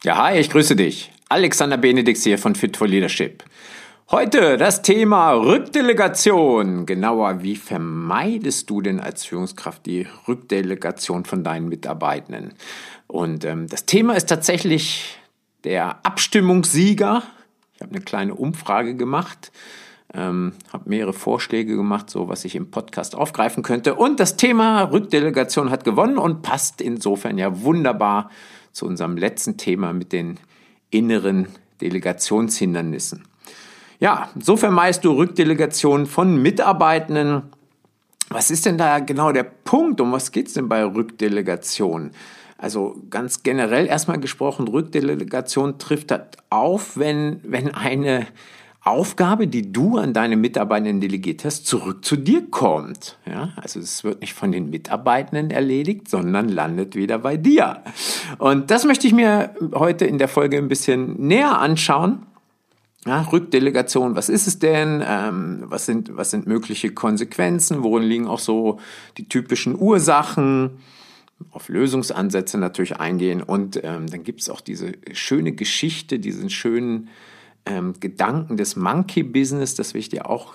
Ja, hi, ich grüße dich. Alexander Benedix hier von Fit for Leadership. Heute das Thema Rückdelegation. Genauer, wie vermeidest du denn als Führungskraft die Rückdelegation von deinen Mitarbeitenden? Und das Thema ist tatsächlich der Abstimmungssieger. Ich habe eine kleine Umfrage gemacht, habe mehrere Vorschläge gemacht, so was ich im Podcast aufgreifen könnte. Und das Thema Rückdelegation hat gewonnen und passt insofern ja wunderbar zu unserem letzten Thema mit den inneren Delegationshindernissen. Ja, so vermeidest du Rückdelegation von Mitarbeitenden. Was ist denn da genau der Punkt? Um was geht es denn bei Rückdelegation? Also ganz generell erstmal gesprochen, Rückdelegation trifft das auf, wenn eine Aufgabe, die du an deine Mitarbeitenden delegiert hast, zurück zu dir kommt. Ja, also es wird nicht von den Mitarbeitenden erledigt, sondern landet wieder bei dir. Und das möchte ich mir heute in der Folge ein bisschen näher anschauen. Ja, Rückdelegation, was ist es denn? Was sind mögliche Konsequenzen? Worin liegen auch so die typischen Ursachen? Auf Lösungsansätze natürlich eingehen. Und dann gibt es auch diese schöne Geschichte, diesen schönen Gedanken des Monkey Business, das will ich dir auch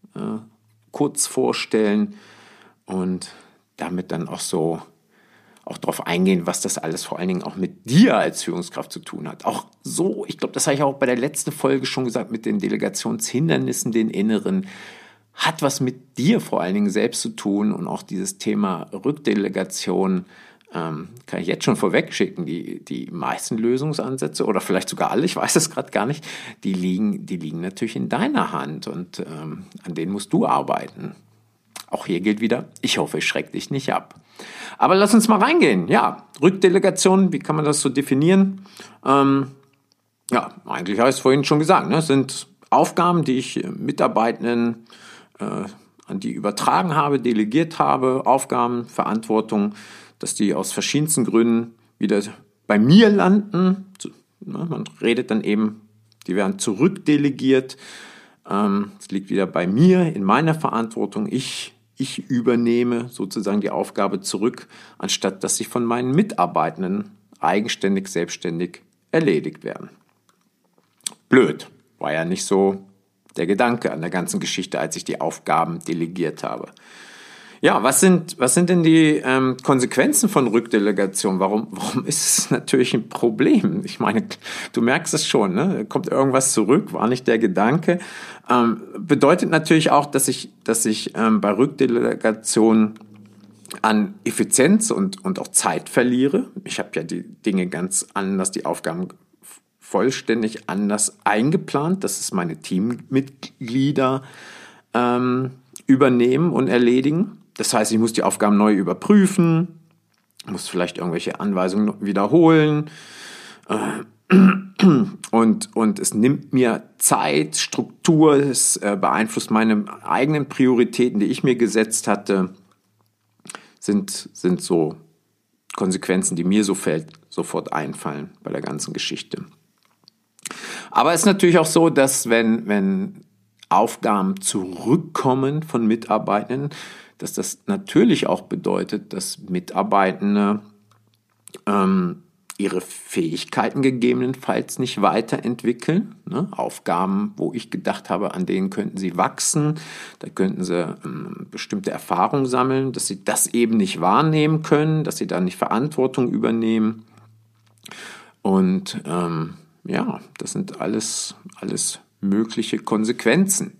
kurz vorstellen und damit dann auch darauf eingehen, was das alles vor allen Dingen auch mit dir als Führungskraft zu tun hat. Auch so, ich glaube, das habe ich auch bei der letzten Folge schon gesagt, mit den Delegationshindernissen, den inneren, hat was mit dir vor allen Dingen selbst zu tun und auch dieses Thema Rückdelegation kann ich jetzt schon vorweg schicken, die meisten Lösungsansätze oder vielleicht sogar alle, ich weiß es gerade gar nicht, die liegen natürlich in deiner Hand und an denen musst du arbeiten. Auch hier gilt wieder, ich hoffe, ich schrecke dich nicht ab. Aber lass uns mal reingehen. Ja, Rückdelegation, wie kann man das so definieren? Ja, eigentlich habe ich es vorhin schon gesagt, ne? Das sind Aufgaben, die ich Mitarbeitenden an die übertragen habe, delegiert habe, Aufgaben, Verantwortung, dass die aus verschiedensten Gründen wieder bei mir landen. Man redet dann eben, die werden zurückdelegiert. Es liegt wieder bei mir, in meiner Verantwortung. Ich übernehme sozusagen die Aufgabe zurück, anstatt dass sie von meinen Mitarbeitenden eigenständig, selbstständig erledigt werden. Blöd, war ja nicht so der Gedanke an der ganzen Geschichte, als ich die Aufgaben delegiert habe. Ja, was sind denn die Konsequenzen von Rückdelegation? Warum ist es natürlich ein Problem? Ich meine, du merkst es schon, ne? Kommt irgendwas zurück, war nicht der Gedanke. Bedeutet natürlich auch, dass ich bei Rückdelegation an Effizienz und auch Zeit verliere. Ich habe ja die Dinge ganz anders, die Aufgaben vollständig anders eingeplant, dass es meine Teammitglieder übernehmen und erledigen. Das heißt, ich muss die Aufgaben neu überprüfen, muss vielleicht irgendwelche Anweisungen wiederholen und es nimmt mir Zeit, Struktur, es beeinflusst meine eigenen Prioritäten, die ich mir gesetzt hatte, sind so Konsequenzen, die mir sofort einfallen bei der ganzen Geschichte. Aber es ist natürlich auch so, dass wenn Aufgaben zurückkommen von Mitarbeitenden, dass das natürlich auch bedeutet, dass Mitarbeitende ihre Fähigkeiten gegebenenfalls nicht weiterentwickeln. Ne? Aufgaben, wo ich gedacht habe, an denen könnten sie wachsen, da könnten sie bestimmte Erfahrungen sammeln, dass sie das eben nicht wahrnehmen können, dass sie da nicht Verantwortung übernehmen. Und ja, das sind alles mögliche Konsequenzen.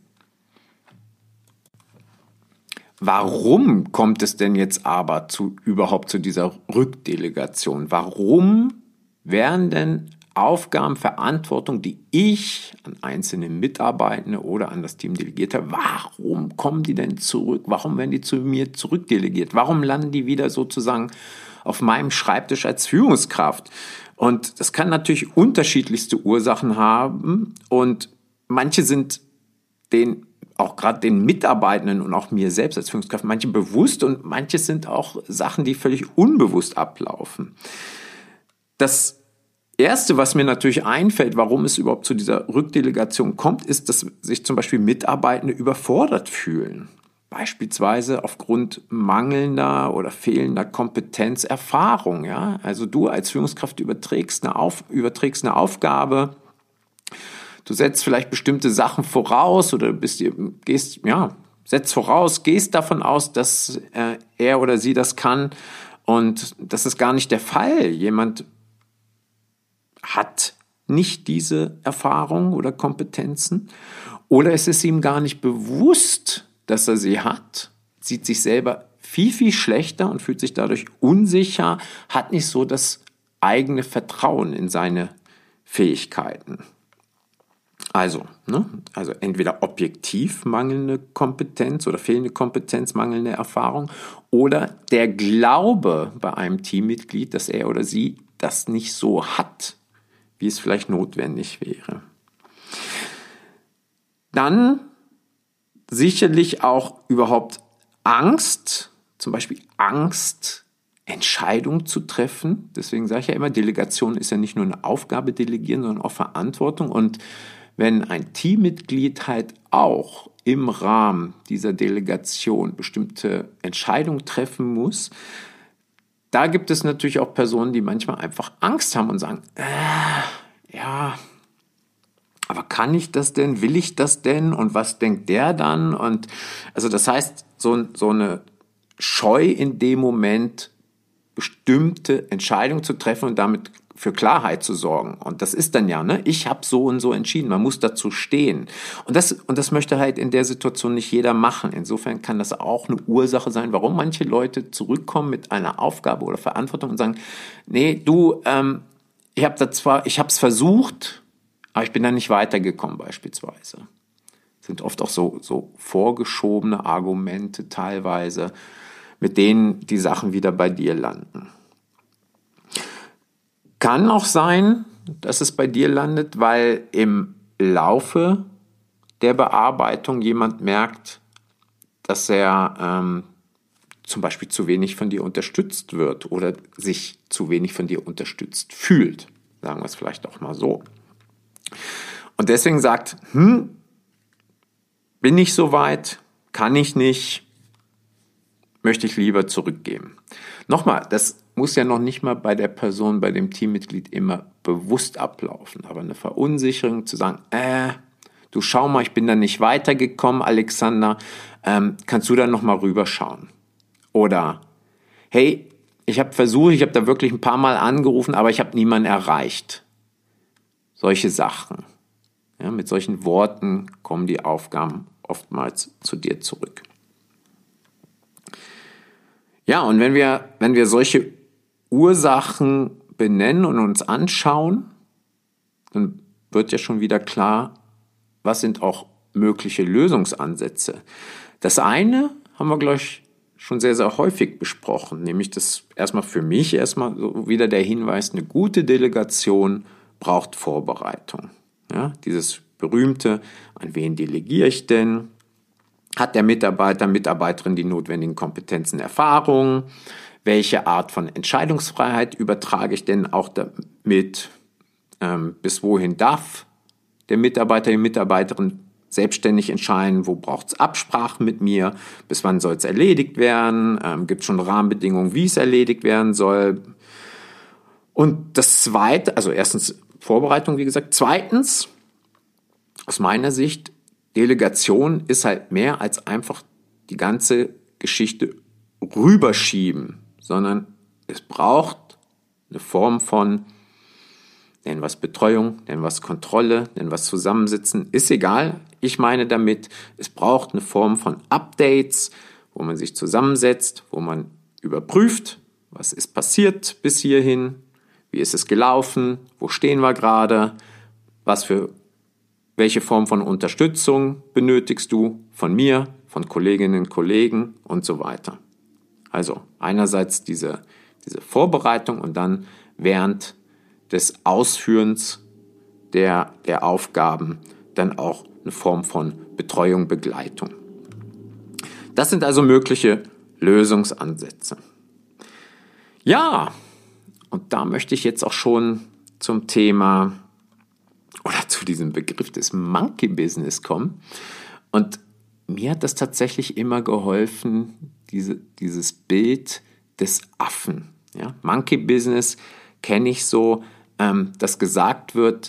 Warum kommt es denn jetzt aber überhaupt zu dieser Rückdelegation? Warum werden denn Aufgaben, Verantwortung, die ich an einzelne Mitarbeitende oder an das Team delegiert habe, warum kommen die denn zurück? Warum werden die zu mir zurückdelegiert? Warum landen die wieder sozusagen auf meinem Schreibtisch als Führungskraft? Und das kann natürlich unterschiedlichste Ursachen haben und manche sind auch gerade den Mitarbeitenden und auch mir selbst als Führungskraft, manche bewusst und manche sind auch Sachen, die völlig unbewusst ablaufen. Das Erste, was mir natürlich einfällt, warum es überhaupt zu dieser Rückdelegation kommt, ist, dass sich zum Beispiel Mitarbeitende überfordert fühlen. beispielsweise aufgrund mangelnder oder fehlender Kompetenz Erfahrung. Ja? Also du als Führungskraft überträgst eine Aufgabe, du setzt vielleicht bestimmte Sachen voraus oder gehst davon aus, dass er oder sie das kann, und das ist gar nicht der Fall. Jemand hat nicht diese Erfahrung oder Kompetenzen, oder es ist ihm gar nicht bewusst, dass er sie hat, sieht sich selber viel, viel schlechter und fühlt sich dadurch unsicher, hat nicht so das eigene Vertrauen in seine Fähigkeiten. Also entweder objektiv mangelnde Kompetenz oder fehlende Kompetenz, mangelnde Erfahrung, oder der Glaube bei einem Teammitglied, dass er oder sie das nicht so hat, wie es vielleicht notwendig wäre. Dann sicherlich auch überhaupt Angst, zum Beispiel Angst, Entscheidungen zu treffen. Deswegen sage ich ja immer, Delegation ist ja nicht nur eine Aufgabe delegieren, sondern auch Verantwortung. Und wenn ein Teammitglied halt auch im Rahmen dieser Delegation bestimmte Entscheidungen treffen muss, da gibt es natürlich auch Personen, die manchmal einfach Angst haben und sagen, ja, aber kann ich das denn? Will ich das denn? Und was denkt der dann? Und also das heißt, so eine Scheu in dem Moment, bestimmte Entscheidungen zu treffen und damit für Klarheit zu sorgen. Und das ist dann ja, ich habe so und so entschieden. Man muss dazu stehen. Und das möchte halt in der Situation nicht jeder machen. Insofern kann das auch eine Ursache sein, warum manche Leute zurückkommen mit einer Aufgabe oder Verantwortung und sagen, nee, du, ich habe es versucht, aber ich bin da nicht weitergekommen beispielsweise. Das sind oft auch so vorgeschobene Argumente teilweise, mit denen die Sachen wieder bei dir landen. Kann auch sein, dass es bei dir landet, weil im Laufe der Bearbeitung jemand merkt, dass er zum Beispiel zu wenig von dir unterstützt wird oder sich zu wenig von dir unterstützt fühlt. Sagen wir es vielleicht auch mal so. Und deswegen sagt, bin ich so weit, kann ich nicht, möchte ich lieber zurückgeben. Nochmal, das muss ja noch nicht mal bei der Person, bei dem Teammitglied immer bewusst ablaufen. Aber eine Verunsicherung zu sagen, du schau mal, ich bin da nicht weitergekommen, Alexander, kannst du da nochmal rüberschauen? Oder, hey, ich habe da wirklich ein paar Mal angerufen, aber ich habe niemanden erreicht. Solche Sachen. Ja, mit solchen Worten kommen die Aufgaben oftmals zu dir zurück. Ja, und wenn wir solche Ursachen benennen und uns anschauen, dann wird ja schon wieder klar, was sind auch mögliche Lösungsansätze. Das eine haben wir, glaube ich, schon sehr, sehr häufig besprochen, nämlich das für mich erstmal so wieder der Hinweis, eine gute Delegation braucht Vorbereitung. Ja, dieses berühmte, an wen delegiere ich denn? Hat der Mitarbeiter, Mitarbeiterin die notwendigen Kompetenzen, Erfahrungen? Welche Art von Entscheidungsfreiheit übertrage ich denn auch damit? Bis wohin darf der Mitarbeiter, die Mitarbeiterin selbstständig entscheiden? Wo braucht es Absprachen mit mir? Bis wann soll es erledigt werden? Gibt es schon Rahmenbedingungen, wie es erledigt werden soll? Und das Zweite, also erstens Vorbereitung, wie gesagt. Zweitens, aus meiner Sicht, Delegation ist halt mehr als einfach die ganze Geschichte rüberschieben, sondern es braucht eine Form von, nennen wir es Betreuung, nennen wir es Kontrolle, nennen wir es Zusammensitzen, ist egal. Ich meine damit, es braucht eine Form von Updates, wo man sich zusammensetzt, wo man überprüft, was ist passiert bis hierhin, wie ist es gelaufen, wo stehen wir gerade, welche Form von Unterstützung benötigst du von mir, von Kolleginnen und Kollegen und so weiter. Also einerseits diese Vorbereitung und dann während des Ausführens der Aufgaben dann auch eine Form von Betreuung, Begleitung. Das sind also mögliche Lösungsansätze. Ja, und da möchte ich jetzt auch schon zum Thema oder zu diesem Begriff des Monkey Business kommen. Und mir hat das tatsächlich immer geholfen, dieses Bild des Affen. Ja? Monkey Business kenne ich so, dass gesagt wird,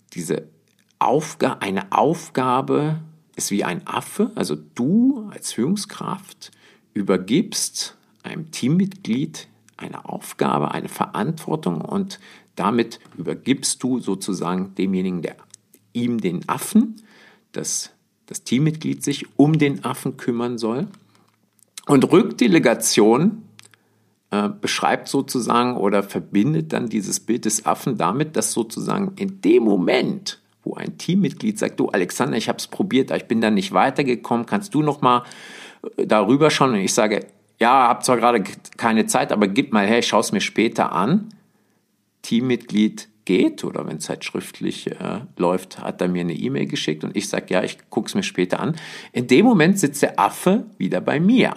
eine Aufgabe ist wie ein Affe, also du als Führungskraft übergibst einem Teammitglied eine Aufgabe, eine Verantwortung und damit übergibst du sozusagen demjenigen, der ihm den Affen, das Teammitglied sich um den Affen kümmern soll. Und Rückdelegation beschreibt sozusagen oder verbindet dann dieses Bild des Affen damit, dass sozusagen in dem Moment, wo ein Teammitglied sagt, du Alexander, ich habe es probiert, aber ich bin da nicht weitergekommen, kannst du noch mal darüber schauen? Und ich sage, ja, habe zwar gerade keine Zeit, aber gib mal her, ich schaue es mir später an. Teammitglied geht oder wenn es halt schriftlich läuft, hat er mir eine E-Mail geschickt und ich sage, ja, ich gucke es mir später an. In dem Moment sitzt der Affe wieder bei mir.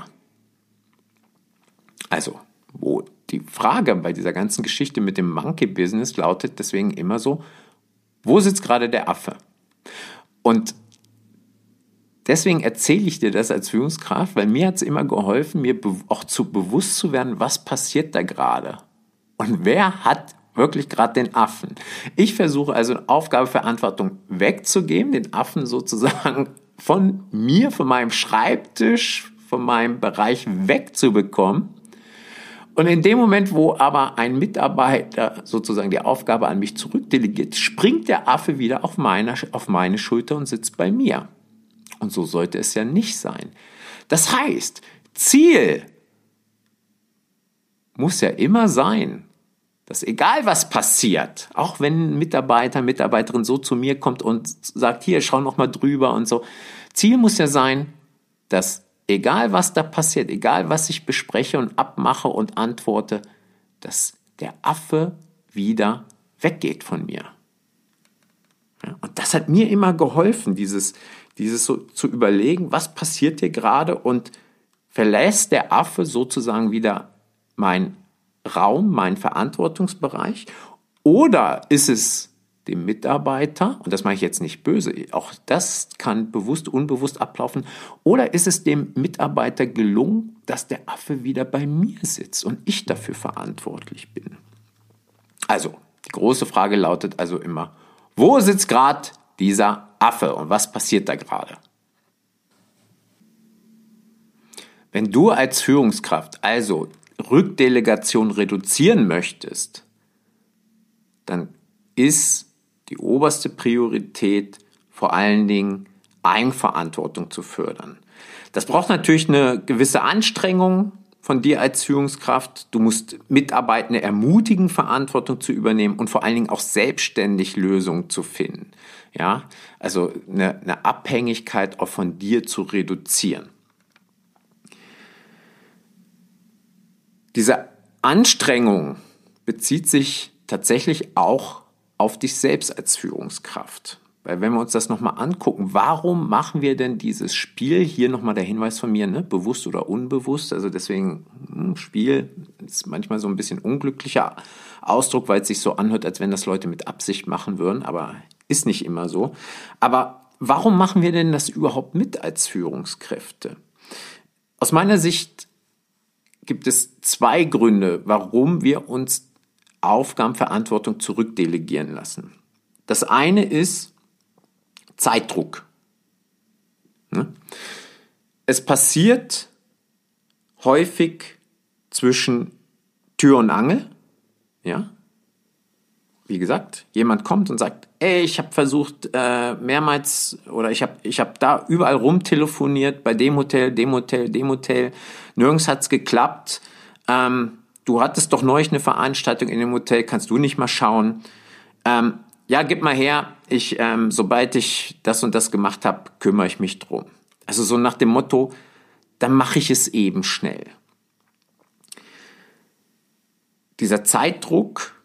Also, wo die Frage bei dieser ganzen Geschichte mit dem Monkey-Business lautet deswegen immer so, wo sitzt gerade der Affe? Und deswegen erzähle ich dir das als Führungskraft, weil mir hat es immer geholfen, mir auch bewusst zu werden, was passiert da gerade? Und wer hat wirklich gerade den Affen? Ich versuche also Aufgabe, Verantwortung wegzugeben, den Affen sozusagen von mir, von meinem Schreibtisch, von meinem Bereich wegzubekommen. Und in dem Moment, wo aber ein Mitarbeiter sozusagen die Aufgabe an mich zurückdelegiert, springt der Affe wieder auf meine Schulter und sitzt bei mir. Und so sollte es ja nicht sein. Das heißt, Ziel muss ja immer sein, dass egal was passiert, auch wenn ein Mitarbeiter, Mitarbeiterin so zu mir kommt und sagt, hier, schau noch mal drüber und so. Ziel muss ja sein, dass egal was da passiert, egal was ich bespreche und abmache und antworte, dass der Affe wieder weggeht von mir. Ja, und das hat mir immer geholfen, dieses so zu überlegen, was passiert hier gerade und verlässt der Affe sozusagen wieder meinen Raum, meinen Verantwortungsbereich oder ist es dem Mitarbeiter, und das mache ich jetzt nicht böse, auch das kann bewusst, unbewusst ablaufen, oder ist es dem Mitarbeiter gelungen, dass der Affe wieder bei mir sitzt und ich dafür verantwortlich bin? Also, die große Frage lautet also immer, wo sitzt gerade dieser Affe und was passiert da gerade? Wenn du als Führungskraft also Rückdelegation reduzieren möchtest, dann ist die oberste Priorität vor allen Dingen Eigenverantwortung zu fördern. Das braucht natürlich eine gewisse Anstrengung von dir als Führungskraft. Du musst Mitarbeitende ermutigen, Verantwortung zu übernehmen und vor allen Dingen auch selbstständig Lösungen zu finden. Ja, also eine Abhängigkeit auch von dir zu reduzieren. Diese Anstrengung bezieht sich tatsächlich auch auf dich selbst als Führungskraft. Weil wenn wir uns das nochmal angucken, warum machen wir denn dieses Spiel? Hier nochmal der Hinweis von mir, ne? Bewusst oder unbewusst. Also deswegen, Spiel ist manchmal so ein bisschen unglücklicher Ausdruck, weil es sich so anhört, als wenn das Leute mit Absicht machen würden. Aber ist nicht immer so. Aber warum machen wir denn das überhaupt mit als Führungskräfte? Aus meiner Sicht gibt es zwei Gründe, warum wir uns Aufgabenverantwortung zurückdelegieren lassen. Das eine ist Zeitdruck. Es passiert häufig zwischen Tür und Angel. Ja? Wie gesagt, jemand kommt und sagt, ey, ich habe versucht mehrmals oder ich hab da überall rumtelefoniert, bei dem Hotel, dem Hotel, dem Hotel. Nirgends hat's geklappt. Du hattest doch neulich eine Veranstaltung in dem Hotel, kannst du nicht mal schauen? Ja, gib mal her, sobald ich das und das gemacht habe, kümmere ich mich drum. Also so nach dem Motto, dann mache ich es eben schnell. Dieser Zeitdruck,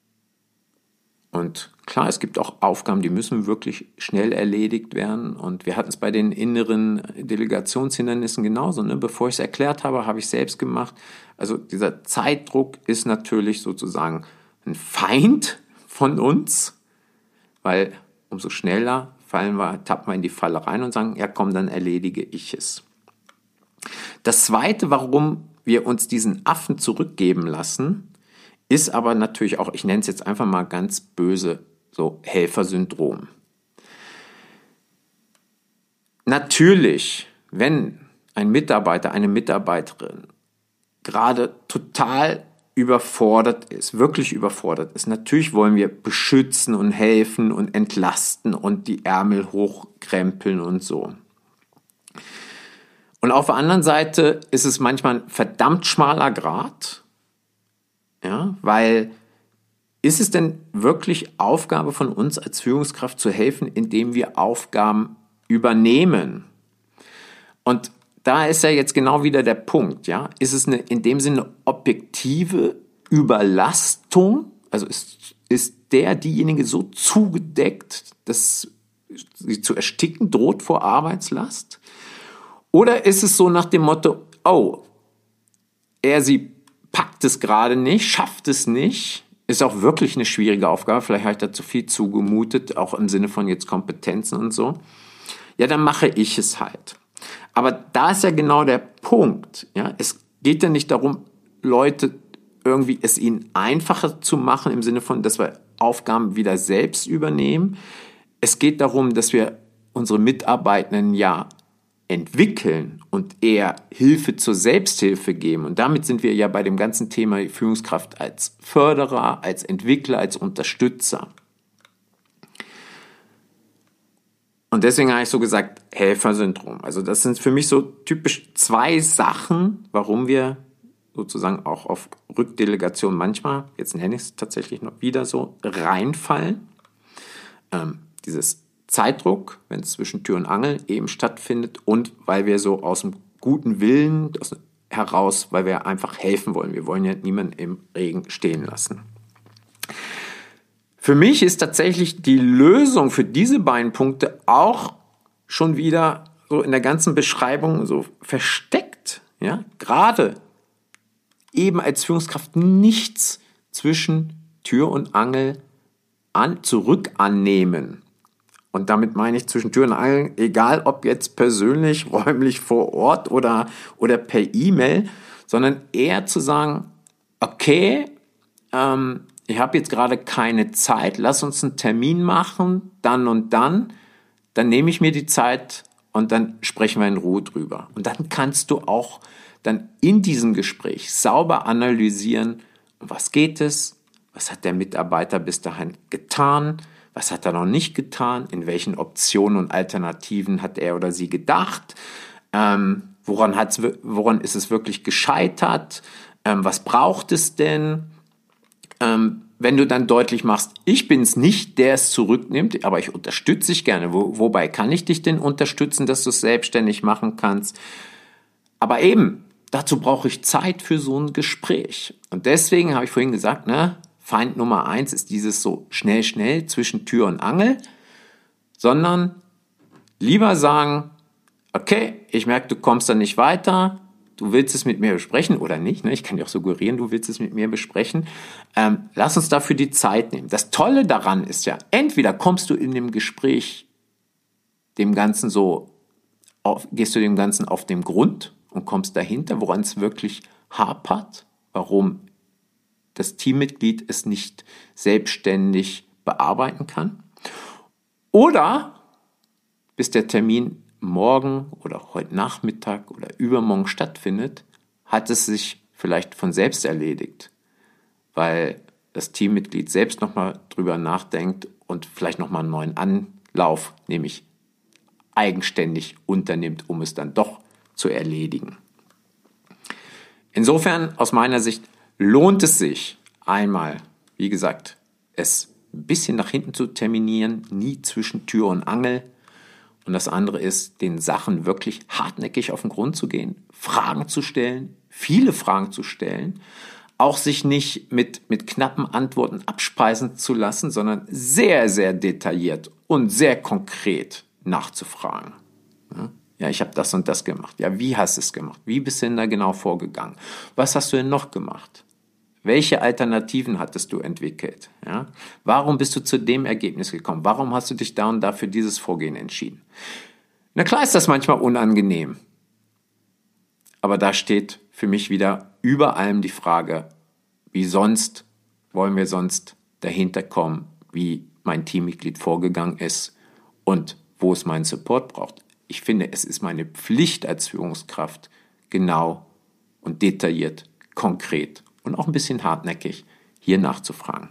und klar, es gibt auch Aufgaben, die müssen wirklich schnell erledigt werden. Und wir hatten es bei den inneren Delegationshindernissen genauso. Ne? Bevor ich es erklärt habe, habe ich es selbst gemacht. Also dieser Zeitdruck ist natürlich sozusagen ein Feind von uns, weil umso schneller tappen wir in die Falle rein und sagen, ja komm, dann erledige ich es. Das Zweite, warum wir uns diesen Affen zurückgeben lassen, ist aber natürlich auch, ich nenne es jetzt einfach mal ganz böse, so Helfersyndrom. Natürlich, wenn ein Mitarbeiter, eine Mitarbeiterin gerade total überfordert ist, wirklich überfordert ist, natürlich wollen wir beschützen und helfen und entlasten und die Ärmel hochkrempeln und so. Und auf der anderen Seite ist es manchmal ein verdammt schmaler Grat, ja, weil ist es denn wirklich Aufgabe von uns als Führungskraft zu helfen, indem wir Aufgaben übernehmen? Und da ist ja jetzt genau wieder der Punkt, ja. Ist es in dem Sinne objektive Überlastung? Also ist diejenige so zugedeckt, dass sie zu ersticken droht vor Arbeitslast? Oder ist es so nach dem Motto, oh, sie packt es gerade nicht, schafft es nicht, ist auch wirklich eine schwierige Aufgabe, vielleicht habe ich da zu viel zugemutet, auch im Sinne von jetzt Kompetenzen und so. Ja, dann mache ich es halt. Aber da ist ja genau der Punkt. Ja? Es geht ja nicht darum, Leute irgendwie es ihnen einfacher zu machen, im Sinne von, dass wir Aufgaben wieder selbst übernehmen. Es geht darum, dass wir unsere Mitarbeitenden ja entwickeln und eher Hilfe zur Selbsthilfe geben. Und damit sind wir ja bei dem ganzen Thema Führungskraft als Förderer, als Entwickler, als Unterstützer. Und deswegen habe ich so gesagt, Helfersyndrom. Also das sind für mich so typisch zwei Sachen, warum wir sozusagen auch auf Rückdelegation manchmal, jetzt nenne ich es tatsächlich noch wieder so, reinfallen. Dieses Zeitdruck, wenn es zwischen Tür und Angel eben stattfindet und weil wir so aus dem guten Willen heraus, weil wir einfach helfen wollen. Wir wollen ja niemanden im Regen stehen lassen. Für mich ist tatsächlich die Lösung für diese beiden Punkte auch schon wieder so in der ganzen Beschreibung so versteckt. Ja? Gerade eben als Führungskraft nichts zwischen Tür und Angel zurück annehmen. Und damit meine ich zwischen Tür und Angel, egal ob jetzt persönlich, räumlich vor Ort oder per E-Mail, sondern eher zu sagen, okay, ich habe jetzt gerade keine Zeit, lass uns einen Termin machen, dann und dann nehme ich mir die Zeit und dann sprechen wir in Ruhe drüber. Und dann kannst du auch dann in diesem Gespräch sauber analysieren, um was geht es, was hat der Mitarbeiter bis dahin getan, was hat er noch nicht getan, in welchen Optionen und Alternativen hat er oder sie gedacht, woran ist es wirklich gescheitert, was braucht es denn, wenn du dann deutlich machst, ich bin es nicht, der es zurücknimmt, aber ich unterstütze dich gerne. Wobei kann ich dich denn unterstützen, dass du es selbstständig machen kannst? Aber eben, dazu brauche ich Zeit für so ein Gespräch. Und deswegen habe ich vorhin gesagt, Feind Nummer 1 ist dieses so schnell zwischen Tür und Angel, sondern lieber sagen, okay, ich merke, du kommst da nicht weiter, du willst es mit mir besprechen oder nicht, ich kann dir auch suggerieren, du willst es mit mir besprechen, lass uns dafür die Zeit nehmen. Das Tolle daran ist ja, entweder kommst du in dem Gespräch gehst du dem Ganzen auf den Grund und kommst dahinter, woran es wirklich hapert, warum das Teammitglied es nicht selbstständig bearbeiten kann. Oder bis der Termin morgen oder heute Nachmittag oder übermorgen stattfindet, hat es sich vielleicht von selbst erledigt, weil das Teammitglied selbst nochmal drüber nachdenkt und vielleicht nochmal einen neuen Anlauf, nämlich eigenständig unternimmt, um es dann doch zu erledigen. Insofern, aus meiner Sicht, lohnt es sich einmal, wie gesagt, es ein bisschen nach hinten zu terminieren, nie zwischen Tür und Angel. Und das andere ist, den Sachen wirklich hartnäckig auf den Grund zu gehen, Fragen zu stellen, viele Fragen zu stellen, auch sich nicht mit knappen Antworten abspeisen zu lassen, sondern sehr, sehr detailliert und sehr konkret nachzufragen. Ja, ich habe das und das gemacht. Ja, wie hast du es gemacht? Wie bist du denn da genau vorgegangen? Was hast du denn noch gemacht? Welche Alternativen hattest du entwickelt? Ja? Warum bist du zu dem Ergebnis gekommen? Warum hast du dich da und da für dieses Vorgehen entschieden? Na klar ist das manchmal unangenehm. Aber da steht für mich wieder über allem die Frage, wie sonst wollen wir sonst dahinter kommen, wie mein Teammitglied vorgegangen ist und wo es meinen Support braucht. Ich finde, es ist meine Pflicht als Führungskraft, genau und detailliert, konkret und auch ein bisschen hartnäckig hier nachzufragen.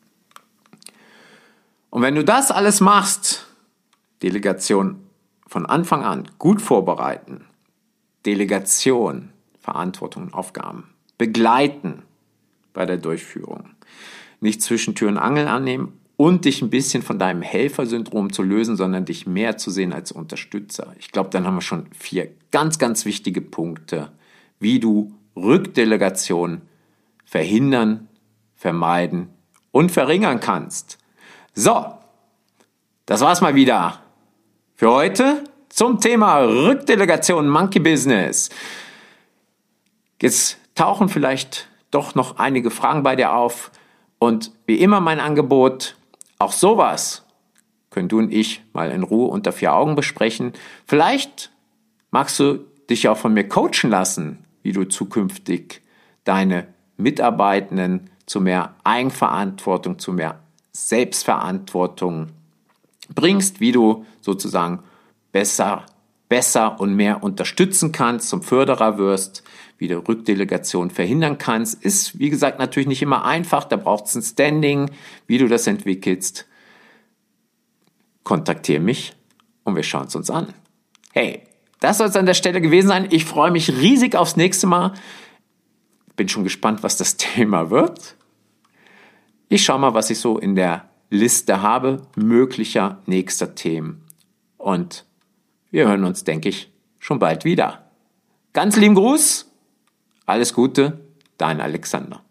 Und wenn du das alles machst, Delegation von Anfang an gut vorbereiten, Delegation, Verantwortung, Aufgaben, begleiten bei der Durchführung, nicht zwischen Tür und Angel annehmen und dich ein bisschen von deinem Helfersyndrom zu lösen, sondern dich mehr zu sehen als Unterstützer. Ich glaube, dann haben wir schon 4 ganz, ganz wichtige Punkte, wie du Rückdelegation verhindern, vermeiden und verringern kannst. So, das war's mal wieder für heute zum Thema Rückdelegation Monkey Business. Jetzt tauchen vielleicht doch noch einige Fragen bei dir auf und wie immer mein Angebot, auch sowas können du und ich mal in Ruhe unter 4 Augen besprechen. Vielleicht magst du dich auch von mir coachen lassen, wie du zukünftig deine Mitarbeitenden zu mehr Eigenverantwortung, zu mehr Selbstverantwortung bringst, wie du sozusagen besser und mehr unterstützen kannst, zum Förderer wirst, wie du Rückdelegation verhindern kannst. Ist, wie gesagt, natürlich nicht immer einfach, da braucht es ein Standing, wie du das entwickelst. Kontaktiere mich und wir schauen es uns an. Hey, das soll es an der Stelle gewesen sein. Ich freue mich riesig aufs nächste Mal. Bin schon gespannt, was das Thema wird. Ich schaue mal, was ich so in der Liste habe, möglicher nächster Themen. Und wir hören uns, denke ich, schon bald wieder. Ganz lieben Gruß, alles Gute, dein Alexander.